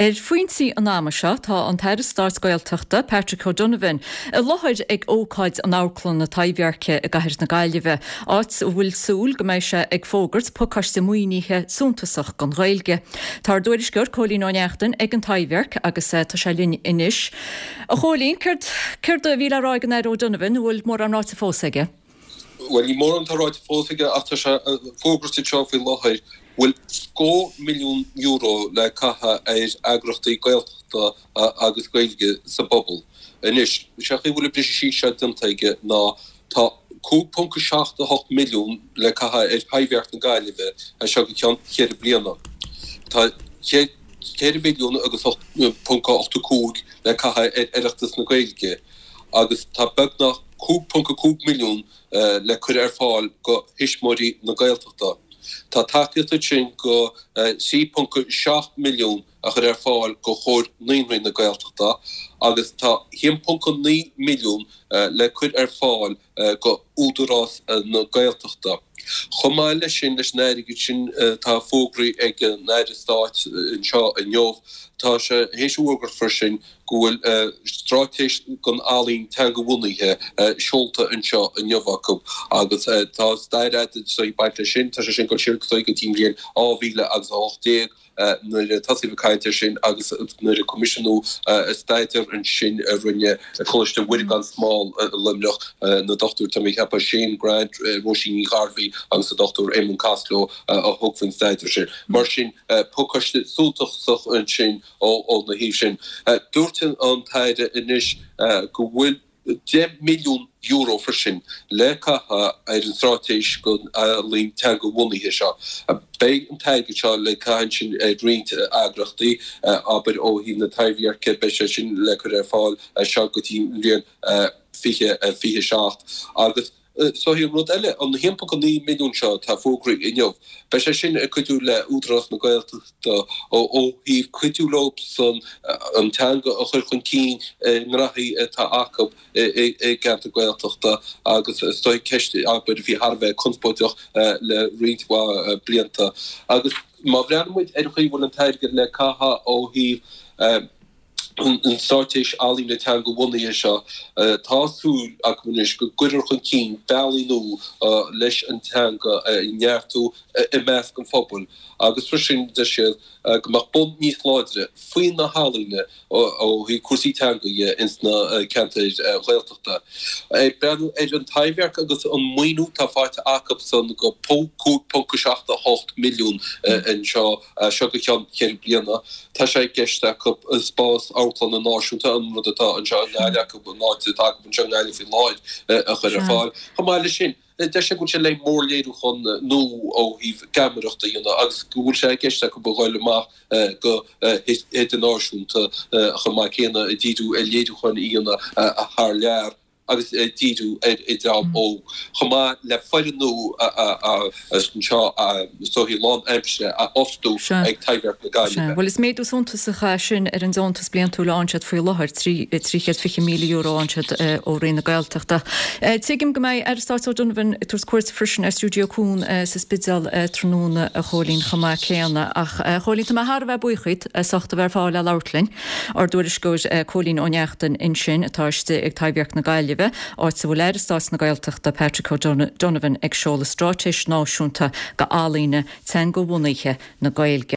Fuointí an náma seo tá an Taire Start Gaeltachta Patrick O'Donovan a lochid ag ócáid an áclan na taibhearce a gahir na Gaillimhe áit bhfuil súl go mbeidh sé ag fógart pocaiste muoiníthe súntasach gan Ghaeilge. Tá dúirisgur Cólín Áineachtain ag an taibhearc agus tá sé linn inis. A Cholín, céir a bhíle ráig an O'Donovan bhfuil mór an ráta fósaige? Well, í mór an tá ráta fósaige ach tá sé fógart i teo fí lochid will €2 million le caha agrachtaí Gaeltachta agus Gaeilge sa bobl. Inis, seach bhfuil brisí se dimtaige ná tá 2.7 milliún le caha taibhearc na Gaillimhe a se go ceann chéir bliana. Tá 4 milliún agus 8.8 le caha oireachtas na Gaeilge agus tá beg nach 2.2 milliún le chuir fáil go hismóí na Gaeltachta. Tá takeíocht sin go 6.7 milliún a chuir fáil go chóir 9 na Gaeltachta agus tá 1.9 milliún le chuir fáil go údarrás na Gaeltachta. Chomáile sin leis neirigh sin tá fógraí ag Neire Stáit in seo in Jobh tá sé héisiúgur frisin gohfuil strátéis gon álín teanga bhunaithe seolta in seo in Jobhachub agus tá staire sa baite sin tá sé sin go siirctaí go tíim rion ábhíle agus 8 nuair tasíh caiinte sin agus nuair a commissionú staitear an sin rinne choiste bhuiir gan smáil limnach na Dr. Tommy Hepa Shane Grant Roisin Harvey agus a Dr. Eamon Caslow a hogfinn staitear sin. Mar sin pócaiste súltach an sin ó na híh sin. Dúirtin an taide inis go bhfuil €10 milliún for sin le caha an strátéis gon lín teanga bhunaithe seo. Bé an taige seo le caiin sin rint agrachtaí aber ó hí na taibhearce be sin le chuir fáil seo go tíim rion fiche 7 agus so hi rud eile an 1.9 milliún seo tá fógraí in Jobh. Be sé sin a cuiú le údarrás na Gaeltachta ó híh cuiú lob san an teanga a chuir chun cín nrathaí tá acab i gceanta Gaeltachta agus stoi ceiste aber bhí Harbheith conspóideach le rintha blianta. Agus má bhreanmuid chuí bhfuil an taige le caha ó híh an strátéis álín le teanga bhunaithe seo tású ach munis go guidir chun cín bailínú leis an teanga neartú i meas an fphobal. Agus frisin de sé go mar bond níos láidre faoin na hálíne ó hí cuasí teanga ins na ceantaid Gaeltachta. Breanú an taibhearc agus an muoinú tá fáite acab san go 2.7 milliún in seo go ceann céir bliana. Tá sé gceiste acu spás outlan na náisiúnta an rudatá an seo náile acu náide tá an seo náile fi láid a chuir fáil. Chamáile sin de sé go se lei mór léadú chun nó ó híh gamarachta dhéanana agus gohfuil sé gceiste go bhile má go hé an náisiúnta a chu má chéanana i ddíú léadú chun íana a th lear agus díú drám ó chumá le foiidirú seo sohí lán aimse a ostú ag taibhearc na Gaillimhe. Well is méadú súntasacha sin ar an zontas blian tú láinsead faoi láthir €350 milliún áinsead ó réna Gaeltachta. Tuigim go mbeidh ar Start O'Donovan tús cuairt frisin ar stúdio cún sa spidal tróna a Cholín chumá céanna ach Cholín tá mar bheith buchaid sachta bhar fáil le láirtlainn ar dúirisgóid Cólín Áineachtain in sin atáiste ag taibhearc na Gaillimhe áit sa bhfuil ar Stát na Gaeltachta Patrick O'Donovan ag seoladh strátéis náisiúnta go álíne teanga bhunaithe na Gaeilge.